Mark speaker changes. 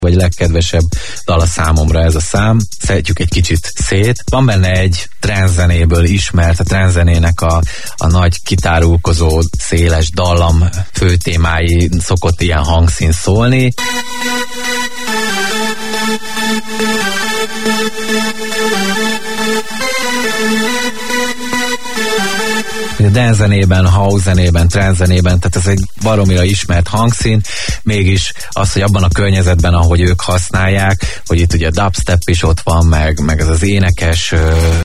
Speaker 1: vagy legkedvesebb dala számomra ez a szám. Szeretjük egy kicsit szét. Van benne egy trance-zenéből ismert, a trance-zenének a nagy kitárulkozó, széles dallam főtémái szokott ilyen hangszín szólni. A dance zenében, house zenében, trance zenében, tehát ez egy baromira ismert hangszín, mégis az, hogy abban a környezetben, ahogy ők használják, hogy itt ugye a dubstep is ott van, meg ez az énekes